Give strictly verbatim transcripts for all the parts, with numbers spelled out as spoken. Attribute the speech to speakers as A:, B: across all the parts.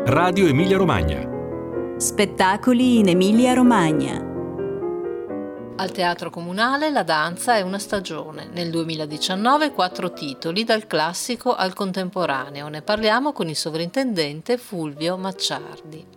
A: Radio Emilia Romagna.
B: Spettacoli in Emilia Romagna.
C: Al Teatro Comunale la danza è una stagione. Nel duemiladiciannove quattro titoli dal classico al contemporaneo. Ne parliamo con il sovrintendente Fulvio Macciardi.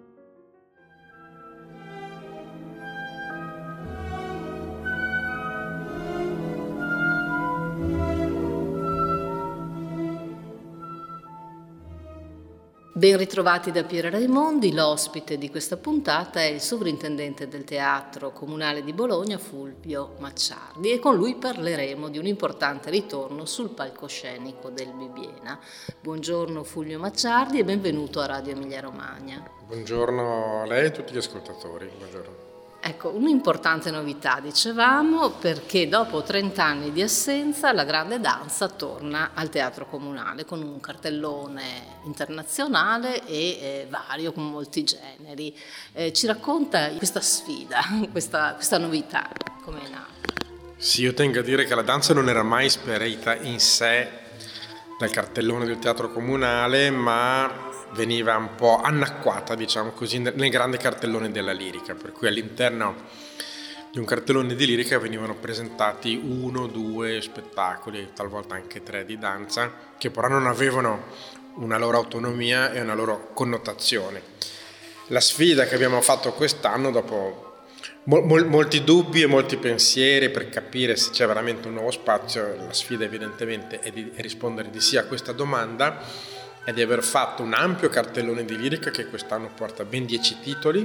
C: Ben ritrovati da Piera Raimondi, l'ospite di questa puntata è il sovrintendente del Teatro Comunale di Bologna, Fulvio Macciardi, e con lui parleremo di un importante ritorno sul palcoscenico del Bibbiena. Buongiorno Fulvio Macciardi e benvenuto a Radio Emilia Romagna.
D: Buongiorno a lei e a tutti gli ascoltatori. Buongiorno.
C: Ecco, un'importante novità, dicevamo, perché dopo trent'anni di assenza la grande danza torna al Teatro Comunale con un cartellone internazionale e eh, vario, con molti generi. Eh, ci racconta questa sfida, questa, questa novità, come è nata?
D: Sì, io tengo a dire che la danza non era mai ispirata in sé dal cartellone del Teatro Comunale, ma veniva un po' annacquata, diciamo così, nel grande cartellone della lirica, per cui all'interno di un cartellone di lirica venivano presentati uno, due spettacoli, talvolta anche tre di danza, che però non avevano una loro autonomia e una loro connotazione. La sfida che abbiamo fatto quest'anno, dopo mol- molti dubbi e molti pensieri per capire se c'è veramente un nuovo spazio, la sfida evidentemente è di rispondere di sì a questa domanda, è di aver fatto un ampio cartellone di lirica che quest'anno porta ben dieci titoli,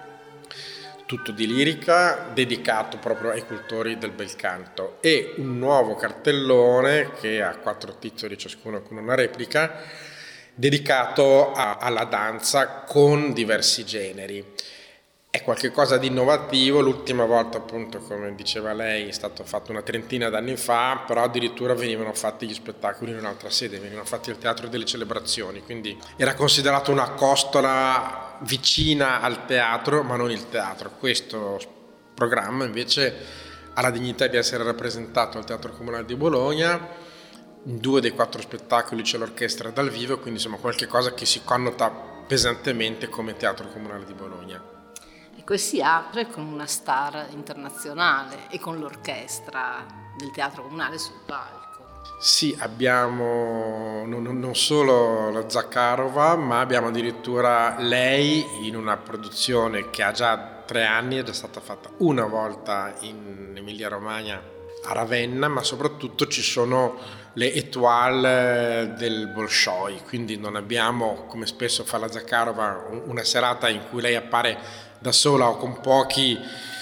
D: tutto di lirica, dedicato proprio ai cultori del bel canto, e un nuovo cartellone che ha quattro titoli ciascuno con una replica, dedicato a, alla danza con diversi generi. È qualcosa di innovativo, l'ultima volta appunto, come diceva lei, è stato fatto una trentina d'anni fa, però addirittura venivano fatti gli spettacoli in un'altra sede, venivano fatti al Teatro delle Celebrazioni, quindi era considerato una costola vicina al teatro, ma non il teatro. Questo programma invece ha la dignità di essere rappresentato al Teatro Comunale di Bologna. In due dei quattro spettacoli c'è l'orchestra dal vivo, quindi insomma qualche cosa che si connota pesantemente come Teatro Comunale di Bologna.
C: E si apre con una star internazionale e con l'orchestra del Teatro Comunale sul palco.
D: Sì, abbiamo non, non solo la Zakharova, ma abbiamo addirittura lei in una produzione che ha già tre anni, è già stata fatta una volta in Emilia Romagna a Ravenna, ma soprattutto ci sono le étoiles del Bolshoi, quindi non abbiamo, come spesso fa la Zakharova, una serata in cui lei appare da sola o con pochi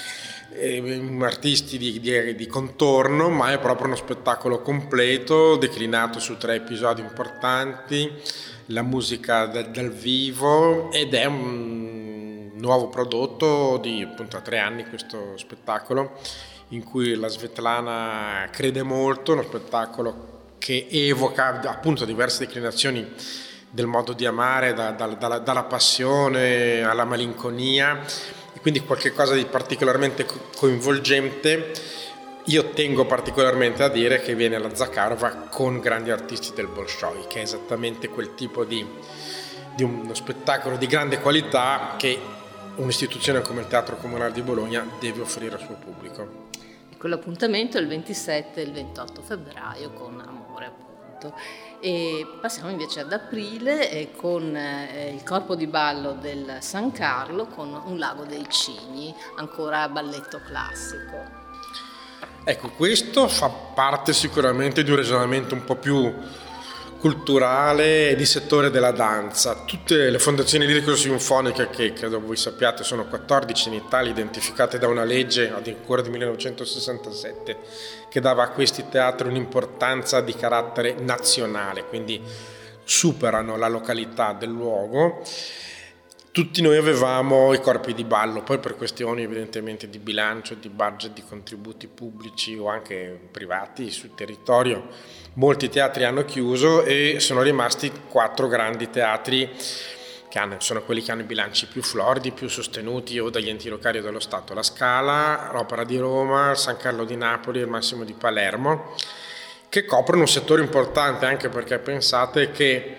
D: eh, artisti di, di, di contorno, ma è proprio uno spettacolo completo declinato su tre episodi importanti, la musica da, dal vivo, ed è un nuovo prodotto di appunto a tre anni questo spettacolo in cui la Svetlana crede molto, uno spettacolo che evoca appunto diverse declinazioni del modo di amare, da, da, dalla, dalla passione alla malinconia, e quindi qualche cosa di particolarmente coinvolgente. Io tengo particolarmente a dire che viene la Zakharova con grandi artisti del Bolshoi, che è esattamente quel tipo di, di uno spettacolo di grande qualità che un'istituzione come il Teatro Comunale di Bologna deve offrire al suo pubblico.
C: Quell'appuntamento è il ventisette e il ventotto febbraio con Amore, appunto. E passiamo invece ad aprile eh, con eh, il corpo di ballo del San Carlo con Un lago dei cigni, ancora balletto classico.
D: Ecco, questo fa parte sicuramente di un ragionamento un po' più culturale e di settore della danza. Tutte le fondazioni lirico-sinfoniche, che credo voi sappiate sono quattordici in Italia, identificate da una legge ancora del millenovecentosessantasette, che dava a questi teatri un'importanza di carattere nazionale, quindi superano la località del luogo. Tutti noi avevamo i corpi di ballo, poi per questioni evidentemente di bilancio, di budget, di contributi pubblici o anche privati sul territorio, molti teatri hanno chiuso e sono rimasti quattro grandi teatri che hanno, sono quelli che hanno i bilanci più floridi, più sostenuti o dagli enti locali o dallo Stato: la Scala, l'Opera di Roma, il San Carlo di Napoli e il Massimo di Palermo, che coprono un settore importante, anche perché pensate che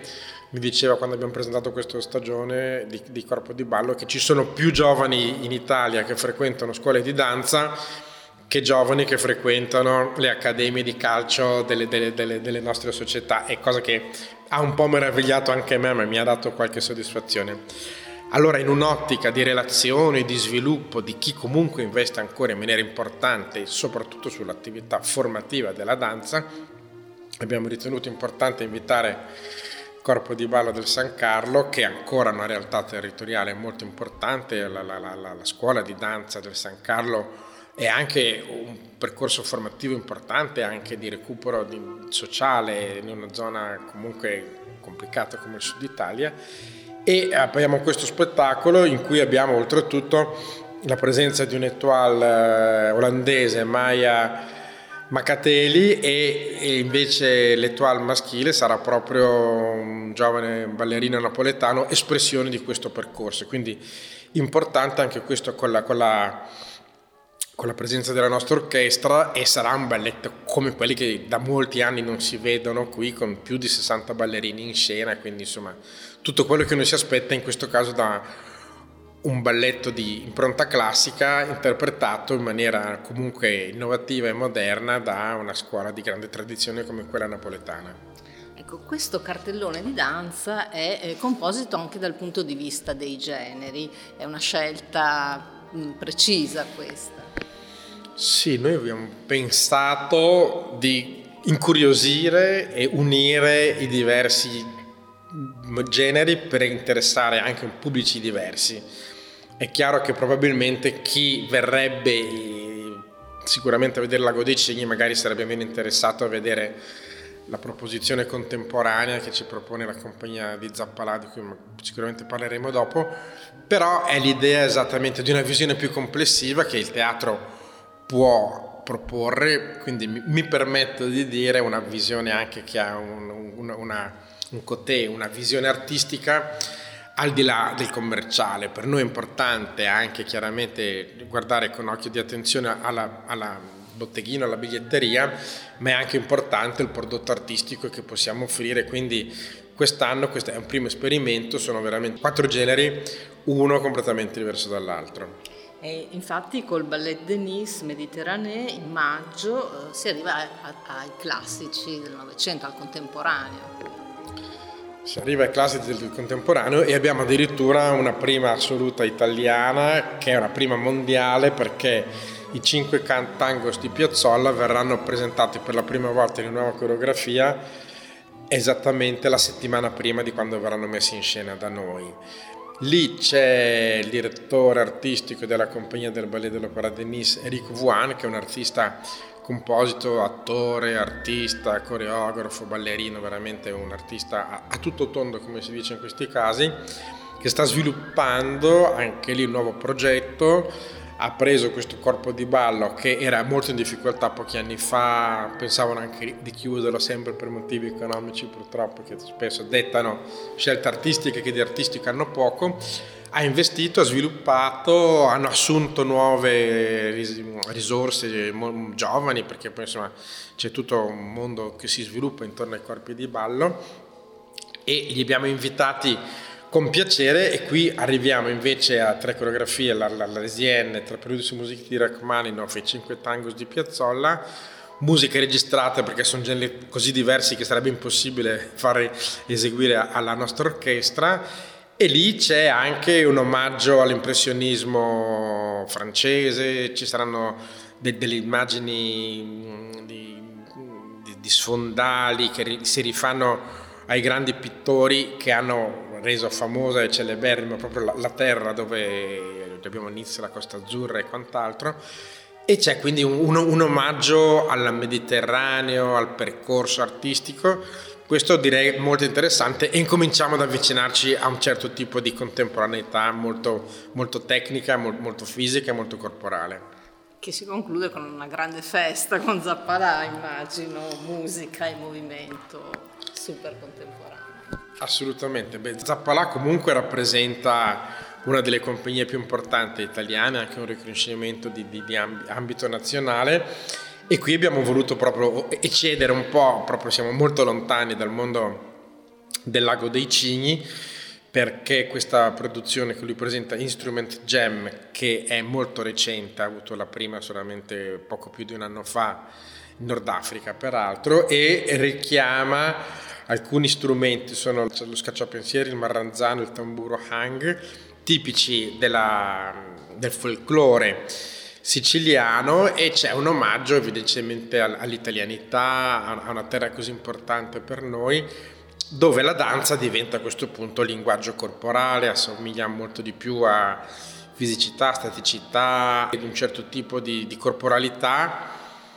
D: mi diceva quando abbiamo presentato questa stagione di, di Corpo di Ballo che ci sono più giovani in Italia che frequentano scuole di danza che giovani che frequentano le accademie di calcio delle, delle, delle, delle nostre società, è cosa che ha un po' meravigliato anche me, ma mi ha dato qualche soddisfazione. Allora, in un'ottica di relazione, di sviluppo, di chi comunque investe ancora in maniera importante, soprattutto sull'attività formativa della danza, abbiamo ritenuto importante invitare Corpo di Ballo del San Carlo, che è ancora una realtà territoriale molto importante. La, la, la, la scuola di danza del San Carlo è anche un percorso formativo importante, anche di recupero di, sociale in una zona comunque complicata come il Sud Italia. E abbiamo questo spettacolo in cui abbiamo oltretutto la presenza di un'étoile olandese, Maya Macateli, e, e invece l'étoile maschile sarà proprio un giovane ballerino napoletano, espressione di questo percorso. Quindi importante anche questo con la, con la, con la presenza della nostra orchestra, e sarà un balletto come quelli che da molti anni non si vedono qui, con più di sessanta ballerini in scena, quindi insomma tutto quello che uno si aspetta in questo caso da un balletto di impronta classica interpretato in maniera comunque innovativa e moderna da una scuola di grande tradizione come quella napoletana.
C: Ecco, questo cartellone di danza è, è composito anche dal punto di vista dei generi, è una scelta mh, precisa questa.
D: Sì, noi abbiamo pensato di incuriosire e unire i diversi generi per interessare anche pubblici diversi. È chiaro che probabilmente chi verrebbe sicuramente a vedere Lago dei Cigni magari sarebbe meno interessato a vedere la proposizione contemporanea che ci propone la compagnia di Zappalà, di cui sicuramente parleremo dopo, però è l'idea esattamente di una visione più complessiva che il teatro può proporre, quindi mi permetto di dire una visione anche che ha un, una, una un côté, una visione artistica al di là del commerciale. Per noi è importante anche chiaramente guardare con occhio di attenzione alla, alla botteghino, alla biglietteria, ma è anche importante il prodotto artistico che possiamo offrire. Quindi quest'anno, questo è un primo esperimento, sono veramente quattro generi, uno completamente diverso dall'altro.
C: E infatti col Ballet de Nice Méditerranée in maggio eh, si arriva a, a, ai classici del Novecento, al contemporaneo.
D: Si arriva ai classici del contemporaneo e abbiamo addirittura una prima assoluta italiana che è una prima mondiale, perché i cinque tangos di Piazzolla verranno presentati per la prima volta in una nuova coreografia esattamente la settimana prima di quando verranno messi in scena da noi. Lì c'è il direttore artistico della compagnia del Ballet de l'Opéra de Nice, Eric Vuan, che è un artista composito, attore, artista, coreografo, ballerino, veramente un artista a, a tutto tondo, come si dice in questi casi, che sta sviluppando anche lì un nuovo progetto. Ha preso questo Corpo di Ballo che era molto in difficoltà pochi anni fa, pensavano anche di chiuderlo sempre per motivi economici purtroppo, che spesso dettano scelte artistiche che di artistico hanno poco. Ha investito, ha sviluppato, hanno assunto nuove risorse giovani, perché poi insomma c'è tutto un mondo che si sviluppa intorno ai corpi di ballo, e li abbiamo invitati con piacere. E qui arriviamo invece a tre coreografie, la, la, la Lesienne, tre periodi su musica di Rachmaninoff e cinque tangos di Piazzolla, musiche registrate perché sono generi così diversi che sarebbe impossibile fare eseguire alla nostra orchestra. E lì c'è anche un omaggio all'impressionismo francese, ci saranno de- delle immagini di, di, di sfondali che ri- si rifanno ai grandi pittori che hanno reso famosa e celeberrima proprio la, la terra dove abbiamo inizio, la Costa Azzurra e quant'altro. E c'è quindi un, un, un omaggio al Mediterraneo, al percorso artistico. Questo direi molto interessante, e incominciamo ad avvicinarci a un certo tipo di contemporaneità molto, molto tecnica, molto fisica e molto corporale.
C: Che si conclude con una grande festa con Zappalà, immagino, musica e movimento super contemporaneo.
D: Assolutamente. Beh, Zappalà comunque rappresenta una delle compagnie più importanti italiane, anche un riconoscimento di, di, di ambito nazionale. E qui abbiamo voluto proprio eccedere un po', proprio siamo molto lontani dal mondo del Lago dei Cigni, perché questa produzione che lui presenta, Instrument Jam, che è molto recente, ha avuto la prima solamente poco più di un anno fa in Nord Africa peraltro, e richiama alcuni strumenti, sono lo scacciapensieri, il marranzano, il tamburo hang, tipici della, del folklore siciliano, e c'è un omaggio evidentemente all'italianità, a una terra così importante per noi, dove la danza diventa a questo punto linguaggio corporale, assomiglia molto di più a fisicità, staticità ed un certo tipo di, di corporalità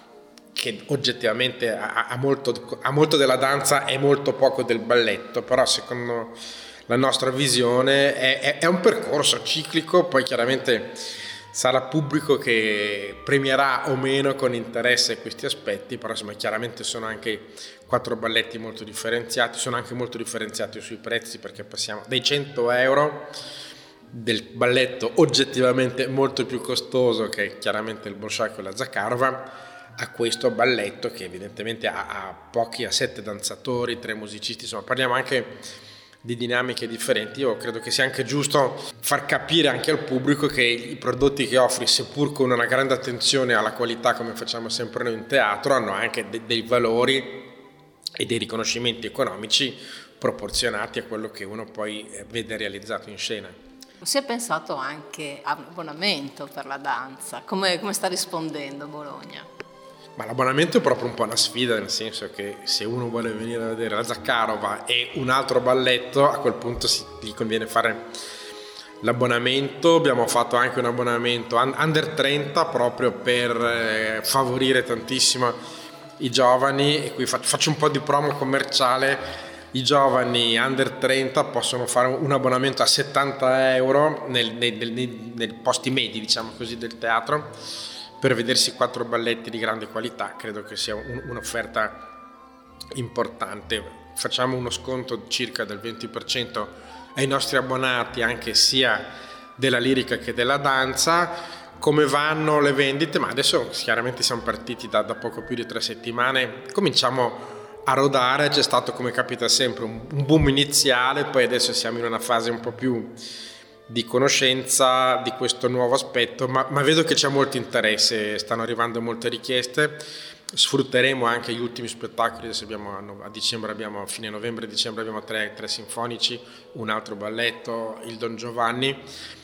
D: che oggettivamente ha, ha, molto, ha molto della danza e molto poco del balletto, però secondo la nostra visione è, è, è un percorso ciclico, poi chiaramente sarà pubblico che premierà o meno con interesse questi aspetti, però insomma chiaramente sono anche quattro balletti molto differenziati, sono anche molto differenziati sui prezzi, perché passiamo dai cento euro del balletto oggettivamente molto più costoso, che è chiaramente il Bolshoi con la Zakharova, a questo balletto che evidentemente ha, ha pochi, a sette danzatori, tre musicisti, insomma parliamo anche di dinamiche differenti. Io credo che sia anche giusto far capire anche al pubblico che i prodotti che offri, seppur con una grande attenzione alla qualità come facciamo sempre noi in teatro, hanno anche de- dei valori e dei riconoscimenti economici proporzionati a quello che uno poi vede realizzato in scena.
C: Si è pensato anche a un abbonamento per la danza, come, come sta rispondendo Bologna?
D: Ma l'abbonamento è proprio un po' una sfida, nel senso che se uno vuole venire a vedere la Zakharova e un altro balletto, a quel punto si, gli conviene fare l'abbonamento. Abbiamo fatto anche un abbonamento under trenta proprio per eh, favorire tantissimo i giovani, e qui faccio un po' di promo commerciale. I giovani under trenta possono fare un abbonamento a settanta euro nel, nei, nei, nei posti medi, diciamo così, del teatro, per vedersi quattro balletti di grande qualità. Credo che sia un, un'offerta importante. Facciamo uno sconto circa del venti per cento ai nostri abbonati, anche sia della lirica che della danza. Come vanno le vendite? Ma adesso chiaramente siamo partiti da, da poco più di tre settimane, cominciamo a rodare, c'è stato, come capita sempre, un, un boom iniziale, poi adesso siamo in una fase un po' più di conoscenza di questo nuovo aspetto, ma, ma vedo che c'è molto interesse, stanno arrivando molte richieste. Sfrutteremo anche gli ultimi spettacoli. Adesso abbiamo, a dicembre abbiamo, a fine novembre e dicembre abbiamo tre, tre sinfonici, un altro balletto, il Don Giovanni.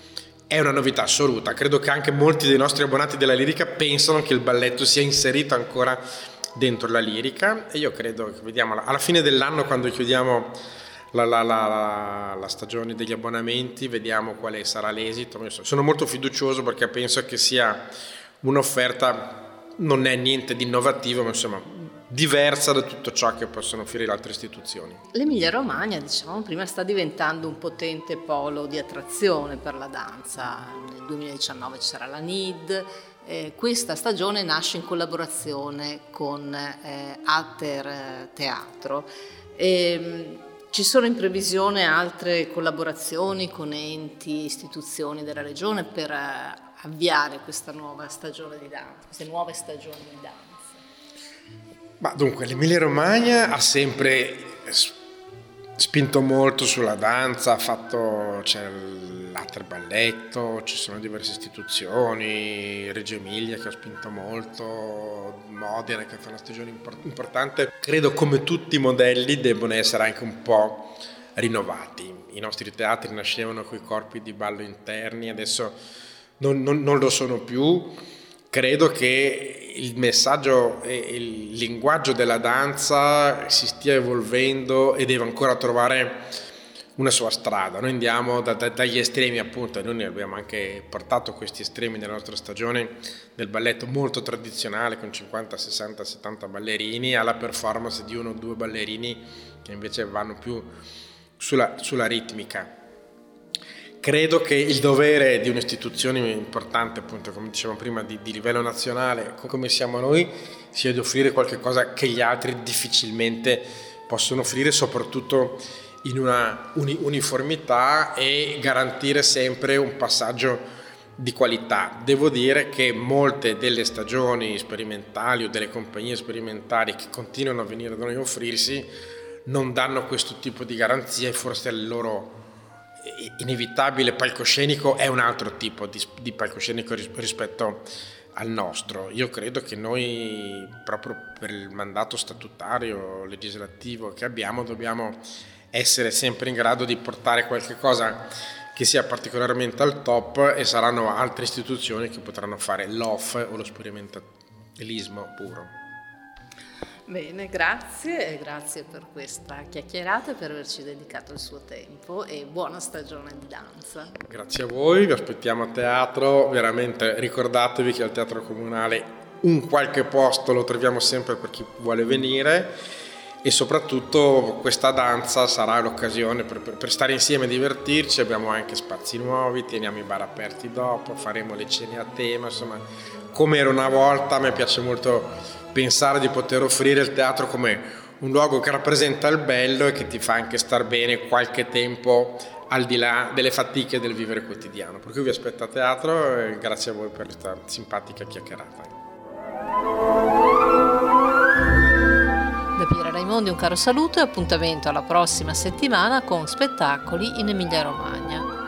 D: È una novità assoluta, credo che anche molti dei nostri abbonati della lirica pensano che il balletto sia inserito ancora dentro la lirica, e io credo che, vediamo, alla fine dell'anno, quando chiudiamo La, la, la, la stagione degli abbonamenti, vediamo quale sarà l'esito. Sono molto fiducioso perché penso che sia un'offerta, non è niente di innovativo, ma insomma diversa da tutto ciò che possono offrire le altre istituzioni.
C: L'Emilia Romagna, dicevamo prima, sta diventando un potente polo di attrazione per la danza. Nel duemiladiciannove c'era la N I D. Eh, questa stagione nasce in collaborazione con eh, Ater Teatro. E, ci sono in previsione altre collaborazioni con enti, istituzioni della regione per uh, avviare questa nuova stagione di danza, queste nuove stagioni di danza?
D: Ma dunque, l'Emilia Romagna ha sempre spinto molto sulla danza, ha fatto, c'è l'Ater Balletto, ci sono diverse istituzioni, Reggio Emilia che ha spinto molto, Modena che fa una stagione importante. Credo, come tutti i modelli, devono essere anche un po' rinnovati. I nostri teatri nascevano con i corpi di ballo interni, adesso non, non, non lo sono più. Credo che il messaggio e il linguaggio della danza si stia evolvendo e deve ancora trovare una sua strada. Noi andiamo da, da, dagli estremi, appunto, noi abbiamo anche portato questi estremi nella nostra stagione del balletto molto tradizionale con cinquanta, sessanta, settanta ballerini, alla performance di uno o due ballerini che invece vanno più sulla, sulla ritmica. Credo che il dovere di un'istituzione importante, appunto, come dicevamo prima, di, di livello nazionale, come siamo noi, sia di offrire qualche cosa che gli altri difficilmente possono offrire, soprattutto in una uni- uniformità, e garantire sempre un passaggio di qualità. Devo dire che molte delle stagioni sperimentali o delle compagnie sperimentali che continuano a venire da noi a offrirsi non danno questo tipo di garanzie, forse il loro inevitabile palcoscenico è un altro tipo di, di palcoscenico ris- rispetto al nostro. Io credo che noi, proprio per il mandato statutario, legislativo che abbiamo, dobbiamo essere sempre in grado di portare qualche cosa che sia particolarmente al top, e saranno altre istituzioni che potranno fare l'O F o lo sperimentalismo puro.
C: Bene, grazie e grazie per questa chiacchierata e per averci dedicato il suo tempo, e buona stagione di danza.
D: Grazie a voi, vi aspettiamo a teatro, veramente ricordatevi che al Teatro Comunale un qualche posto lo troviamo sempre per chi vuole venire, e soprattutto questa danza sarà l'occasione per, per, per stare insieme e divertirci. Abbiamo anche spazi nuovi, teniamo i bar aperti dopo, faremo le cene a tema, insomma, come era una volta. A me piace molto pensare di poter offrire il teatro come un luogo che rappresenta il bello e che ti fa anche star bene qualche tempo al di là delle fatiche del vivere quotidiano. Per cui vi aspetto a teatro e grazie a voi per questa simpatica chiacchierata.
C: Da Piera Raimondi un caro saluto e appuntamento alla prossima settimana con spettacoli in Emilia Romagna.